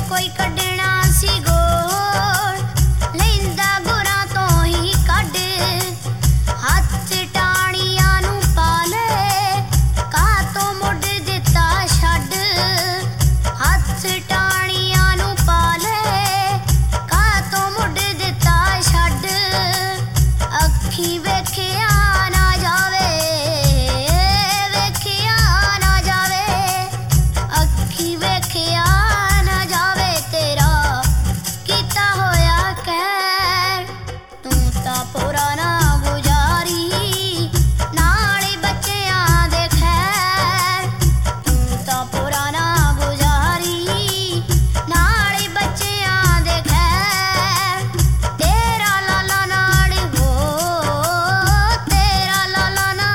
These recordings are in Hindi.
कोई कड्ढना सी गोल लैंदा गुरां तो ही कढ हत्थ टाणियां नूं पा ले काह तो मुड़ दिता छड्ड हत्थ टाणियां नूं पा ले काह तो मुड़ दिता छड्ड अखी वेखिया ना जावे वेखिया ना जावे अखी वेखिया ना जावे तेरा कीता होया कहर तू तां पुराना गुजारी नाल बच्चियां दे खैर तू तां पुराना गुजारी नाल बच्चियां दे खैर तेरा लाला नाल हो तेरा लाला ना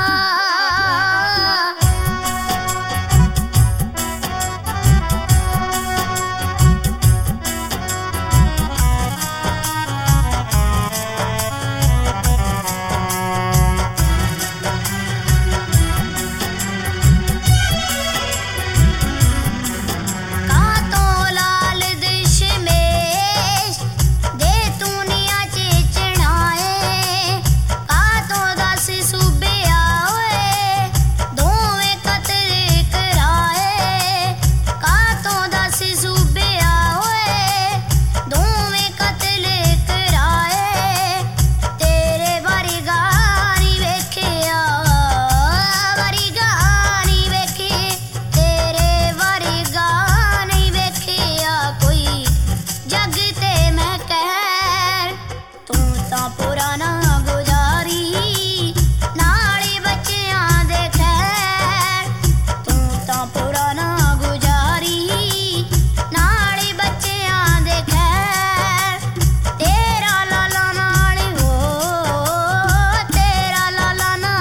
कातो लाल दशमेश दे दुनिया च चढ़ाए कातो दस सूबे आओए दोवें कतल कराए कातो दस सूबे आओए दोवें कतल कराए तेरे वर्गा नी वेखिया वर्गा नी वेखे तेरे वर्गा नहीं वेखिया कोई जग ते मैं कहर तू तां पुराना गुजारी नाल बच्चियां दे खैर तू तां पुराना गुजारी नाल बच्चियां दे खैर तेरा लाला नाल हो तेरा लाला ना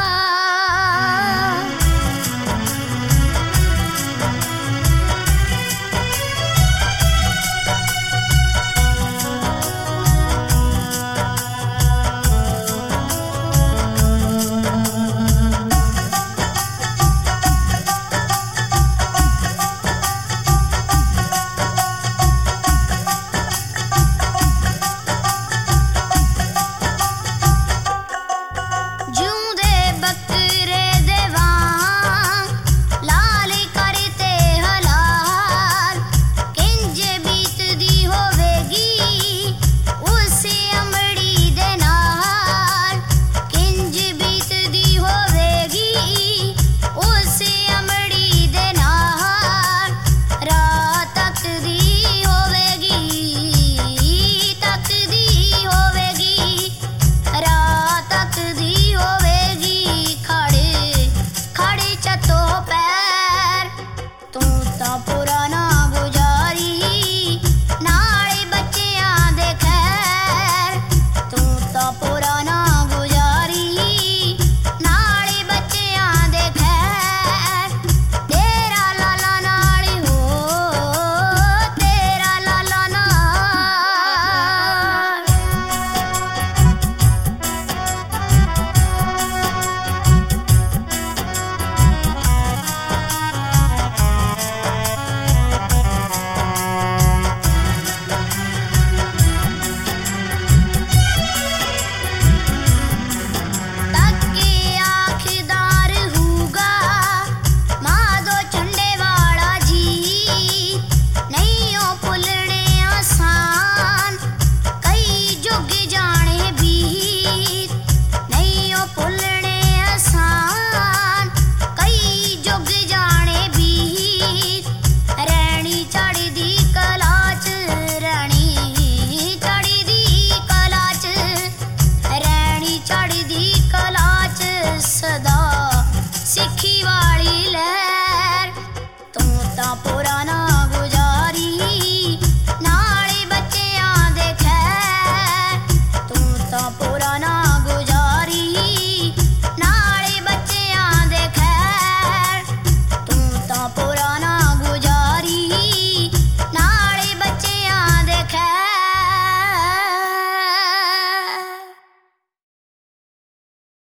जूंदे बकरे दे वांग लाल करते हलाल किंज बीतदी होवेगी उस अमड़ी दे नाल किंज बीतदी होवेगी उस अमड़ी दे नाल रात तक दी